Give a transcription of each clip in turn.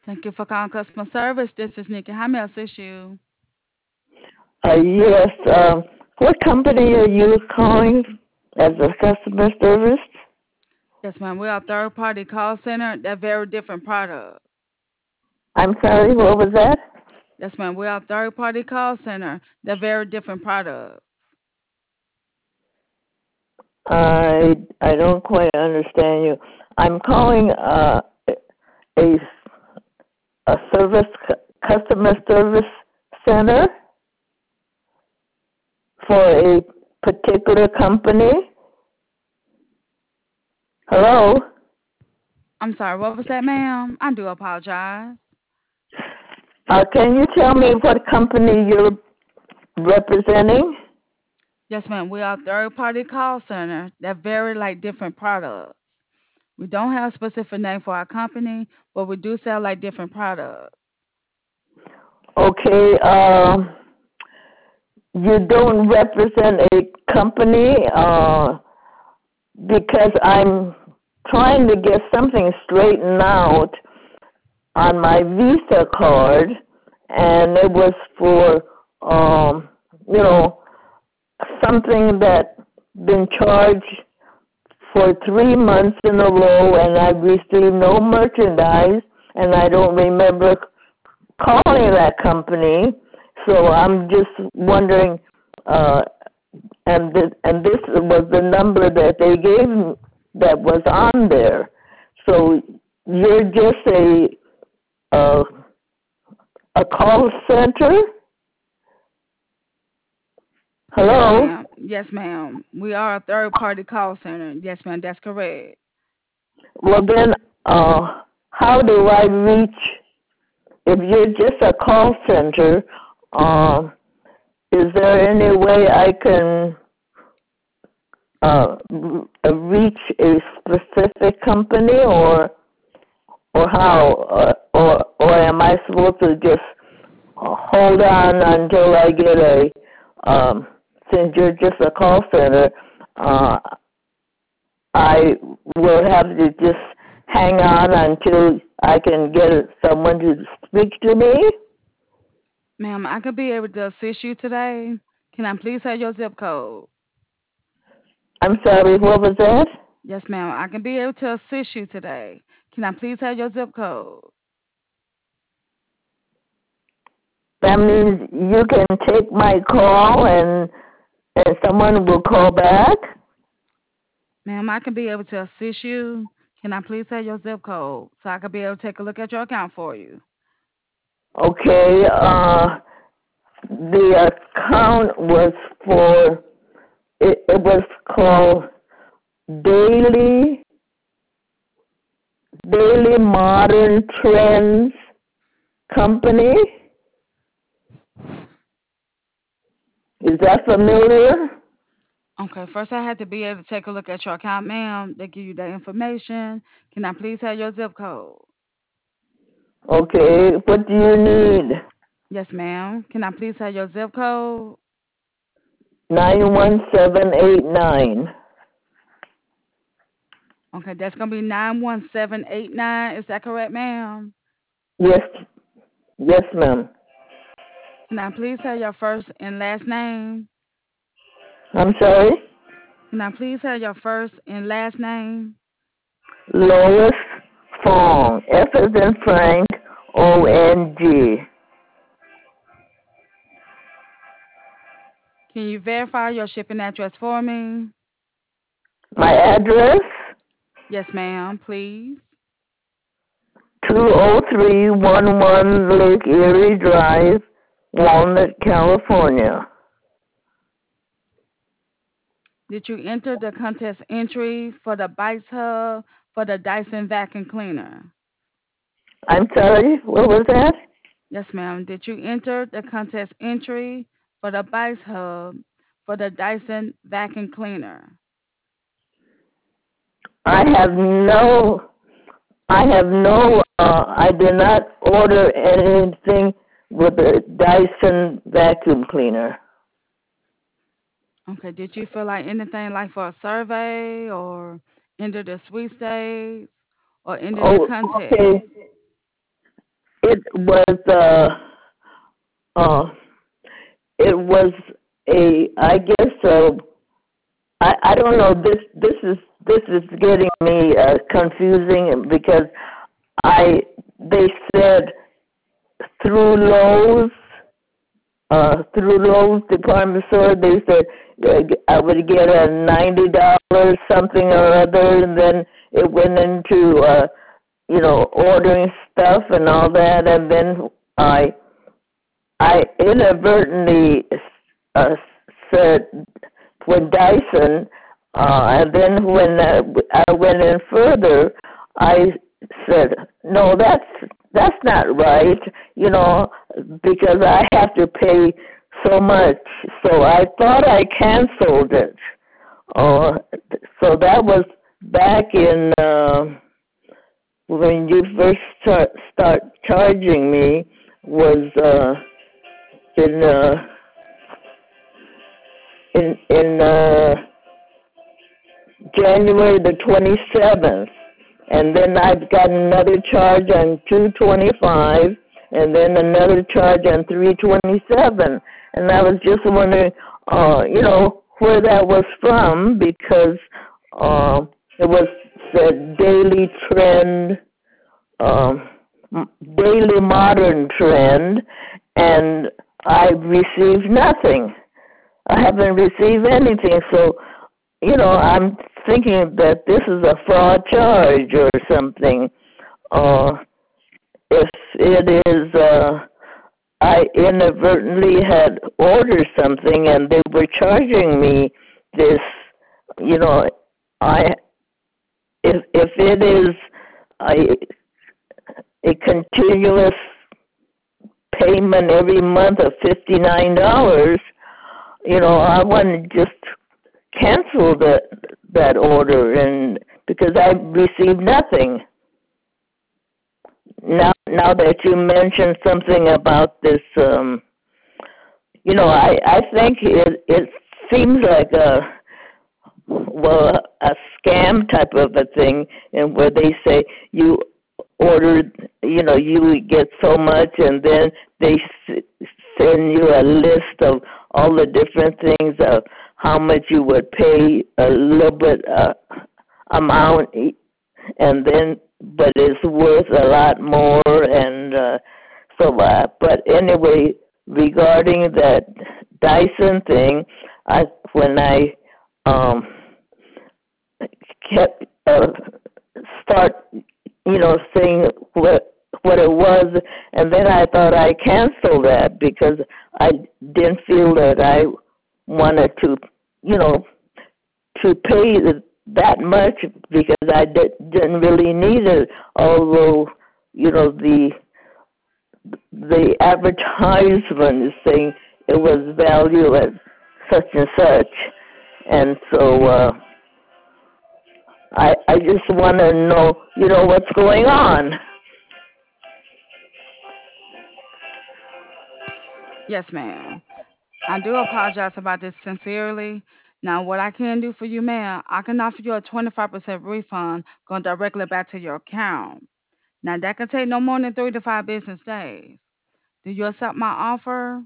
Thank you for calling customer service. This is Nikki. How may I assist you? Yes. What company are you calling as a customer service? Yes, ma'am. We are a third party call center. They're very different products. I'm sorry, what was that? Yes, ma'am. We are a third party call center. They're very different products. I don't quite understand you. I'm calling a a customer service center for a particular company. Hello. I'm sorry, what was that, ma'am? I do apologize. Can you tell me what company you're representing? Yes, ma'am. We are a third party call center. They're very like different products. We don't have a specific name for our company, but we do sell like different products. Okay. You don't represent a company because I'm trying to get something straightened out on my Visa card, and it was for you know something that been charged for 3 months in a row, and I've received no merchandise, and I don't remember calling that company. So I'm just wondering, uh, and this was the number that they gave me that was on there. So you're just uh, a call center? Yes, Hello? ma'am. Yes, ma'am. We are a third party call center. Yes, ma'am. That's correct. Well, then, how do I reach, if you're just a call center, uh, is there any way I can reach a specific company, or how, or am I supposed to just hold on until I get um, since you're just a call center, uh, I will have to just hang on until I can get someone to speak to me? Ma'am, I could be able to assist you today. Can I please have your zip code? I'm sorry, what was that? Yes, ma'am. I can be able to assist you today. Can I please have your zip code? That means you can take my call and someone will call back? Ma'am, I can be able to assist you. Can I please have your zip code so I can be able to take a look at your account for you? Okay, the account was for, it was called Daily, Daily Modern Trends Company. Is that familiar? Okay, first I had to be able to take a look at your account, ma'am. They give you that information. Can I please have your zip code? Okay, what do you need? Yes, ma'am. Can I please have your zip code? 91789. Okay, that's gonna be 91789. Is that correct, ma'am? Yes, yes, ma'am. Can I please have your first and last name? I'm sorry? Can I please have your first and last name? Lois Fong. F as in Frank, ONG. Can you verify your shipping address for me? My address? Yes, ma'am, please. 20311 Lake Erie Drive, Walnut, California. Did you enter the contest entry for the Bites Hub for the Dyson vacuum cleaner? I'm sorry, what was that? Yes, ma'am. Did you enter the contest entry for the Bites Hub for the Dyson vacuum cleaner? I have no I did not order anything with a Dyson vacuum cleaner. Okay. Did you feel like anything like for a survey or enter the sweepstakes or enter the Oh, okay. contest? it was uh, it was I guess I don't know, this is getting me confusing because I they said through Lowe's through Lowe's department store, they said I would get a $90 something or other, and then it went into ordering stuff and all that, and then I I inadvertently uh, said when Dyson, and then when I went in further, I said, no, that's not right, you know, because I have to pay so much. So I thought I canceled it. Uh, so that was back in when you first start charging me was in in January the 27th, and then I've got another charge on 225, and then another charge on 327, and I was just wondering, where that was from because it was the daily trend, um, daily modern trend, and I received nothing. I haven't received anything, so I'm thinking that this is a fraud charge or something. Uh, if it is, I inadvertently had ordered something and they were charging me this, you know, I if it is a, a continuous payment every month of $59, I want to just cancel that order and because I received nothing. Now that you mentioned something about this, I think it seems like a scam type of a thing, and where they say you ordered, you would get so much, and then they send you a list of all the different things of how much you would pay, a little bit amount, and then but it's worth a lot more, and but anyway, regarding that Dyson thing, when I um kept start saying what it was, and then I thought I canceled that because I didn't feel that I wanted to you know to pay that much because I didn't really need it, although the advertisement is saying it was valued at such and such, and so I just want to know what's going on. Yes, ma'am. I do apologize about this sincerely. Now, what I can do for you, ma'am, I can offer you a 25% refund going directly back to your account. Now, that can take no more than 3 to 5 business days. Do you accept my offer?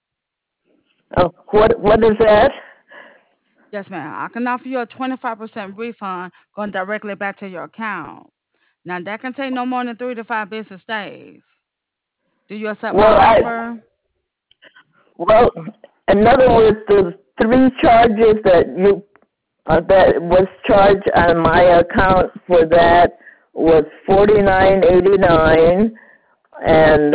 What is that? Yes, ma'am. I can offer you a 25% refund going directly back to your account. Now, that can take no more than 3 to 5 business days. Do you accept my Well, offer? well, in other words, the three charges that was charged on my account for that was $49.89 and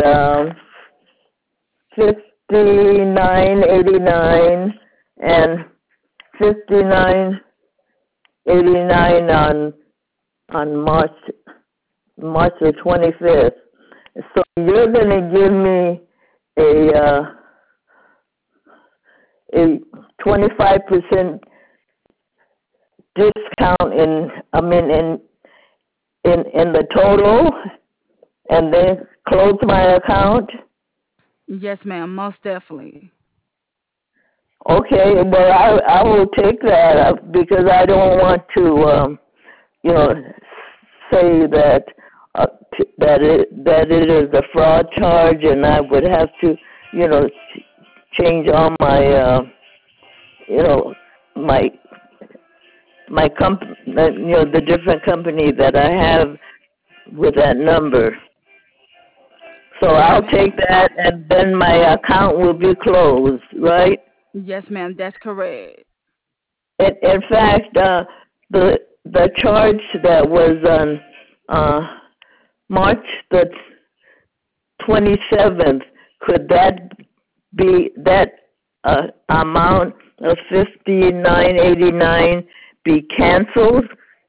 59.89 and 59.89 on March the 25th. So you're going to give me a a 25% discount in the total, and then close my account. Yes, ma'am. Most definitely. Okay, well I will take that because I don't want to you know say that that it is a fraud charge, and I would have to, you know, change all my, you know, my the different company that I have with that number. So Yes, I'll take ma'am. that, and then my account will be closed, right? Yes, ma'am. That's correct. In fact, the charge that was on March the 27th, could that be that amount of 59.89 be canceled?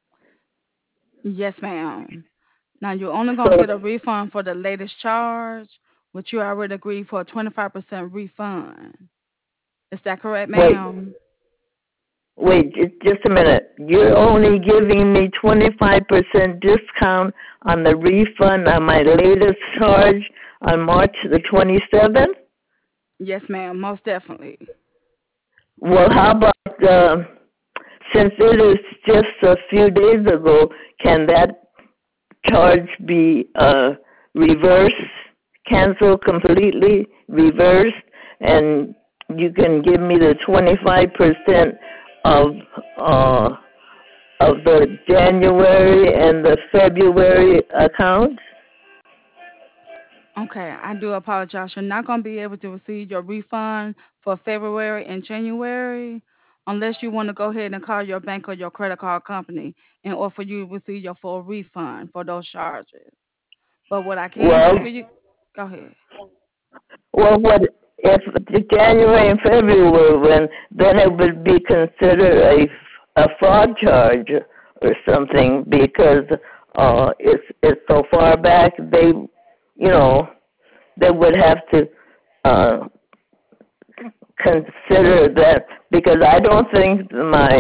Yes, ma'am. Now you're only gonna So get a refund for the latest charge, which you already agreed for a 25% refund. Is that correct, wait, ma'am? just a minute. You're only giving me 25% discount on the refund on my latest charge on March the 27th? Yes, ma'am. Most definitely. Well, how about since it is just a few days ago, can that charge be reversed, canceled completely, reversed, and you can give me the 25% of uh, of the January and the February accounts? Okay, I do apologize. You're not gonna be able to receive your refund for February and January unless you want to go ahead and call your bank or your credit card company in order for you to receive your full refund for those charges. But what I can do Well, for you, go ahead. what if the January and February when then it would be considered a fraud charge or something because it's so far back you know they would have to uh, consider that because I don't think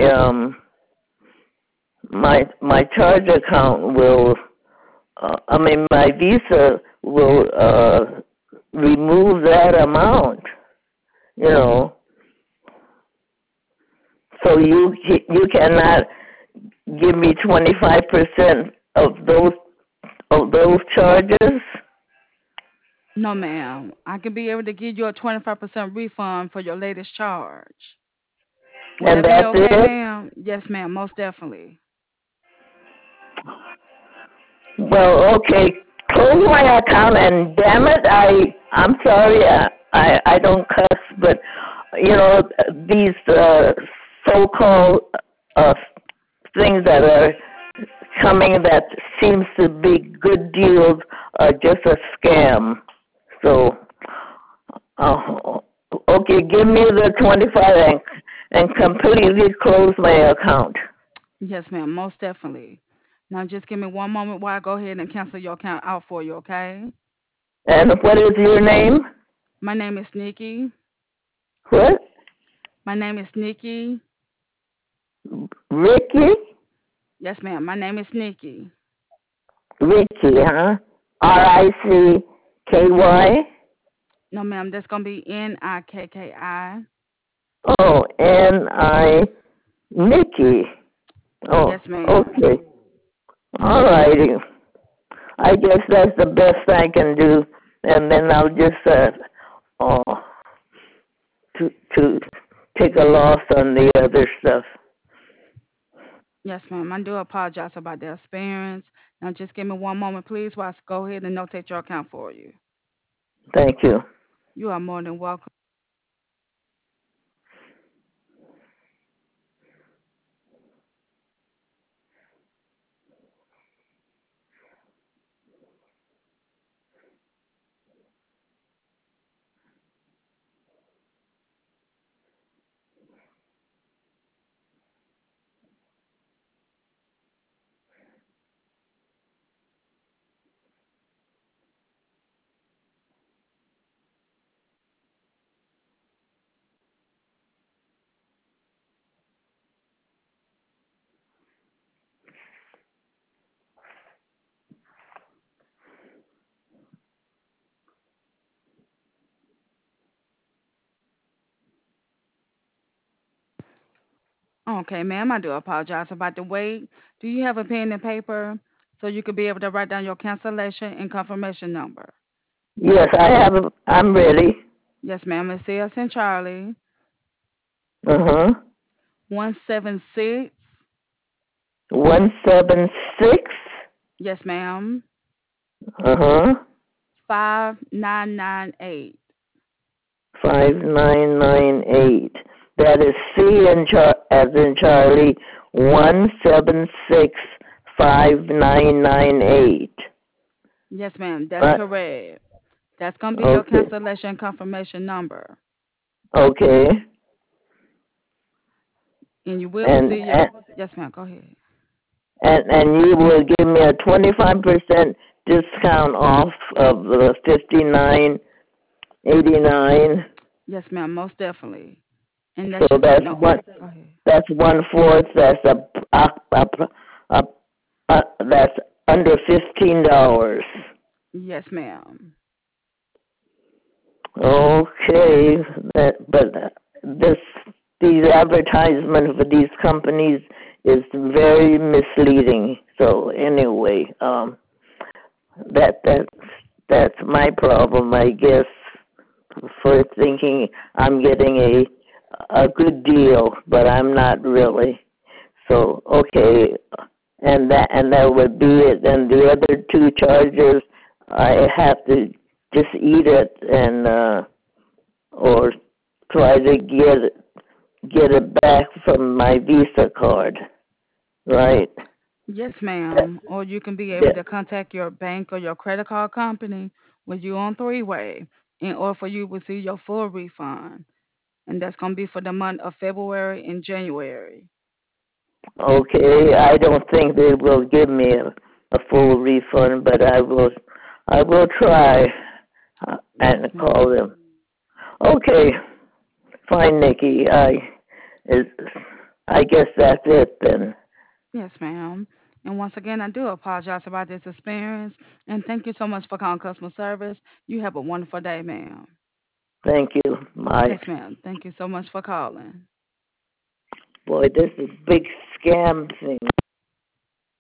my charge account will I mean my Visa will remove that amount, you know. So you cannot give me 25% of those charges, No, ma'am. I can be able to give you a 25% refund for your latest charge. Would and that be that's okay, it. ma'am? Yes, ma'am. Most definitely. Well, okay, close my account and damn it, I'm sorry, I don't cuss, but you know these so-called uh, things that are coming that seems to be good deals are just a scam. So, uh, okay, give me the 25 and completely close my account. Yes, ma'am. Most definitely. Now, just give me one moment while I go ahead and cancel your account out for you, okay? And what is your name? My name is Nikki. What? My name is Nikki. Ricky? Yes, ma'am. My name is Nikki. Ricky, huh? Ricky? No, ma'am. That's gonna be Nikki. Oh, Nikki. Oh, Yes, ma'am. okay. All righty. I guess that's the best I can do, and then I'll just uh to take a loss on the other stuff. Yes, ma'am. I do apologize about the experience. Now, just give me one moment, please, while I go ahead and notate your account for you. Thank you. You are more than welcome. Okay, ma'am. I do apologize about the wait. Do you have a pen and paper? so you could be able to write down your cancellation and confirmation number. Yes, I have. I'm ready. Yes, ma'am. It's C as in Charlie. Uh huh. 176. 176. Yes, ma'am. Uh huh. 5998. 5998. That is as in Charlie. 1765998. Yes, ma'am. That's Right. correct. That's gonna be your Okay. cancellation confirmation number, Okay. and you will And receive your. Yes, ma'am. Go ahead. and you will give me a 25% discount off of the 59.89. Yes, ma'am. Most definitely. And that So should take no. Go ahead. that's 1/4. A, that's under $15. Yes, ma'am. Okay, but this these advertisements for these companies is very misleading. So anyway, that that's that's my problem, I guess, for thinking I'm getting a good deal, but I'm not really. So okay, and that would be it. And the other two charges, I have to just eat it and or try to get it back from my Visa card, right? Yes, That, ma'am. Or you can be able that, to contact your bank or your credit card company with you on three-way in order for you to receive your full refund. And that's gonna be for the month of February and January. okay, I don't think they will give me a full refund, but I will try and Yes, call ma'am. them. Okay, fine, Nikki. Is I guess that's it then. Yes, ma'am. And once again, I do apologize about this experience. And thank you so much for calling customer service. You have a wonderful day, ma'am. Thank you. Bye. Yes, ma'am. Thank you so much for calling. Boy, this is big scam thing.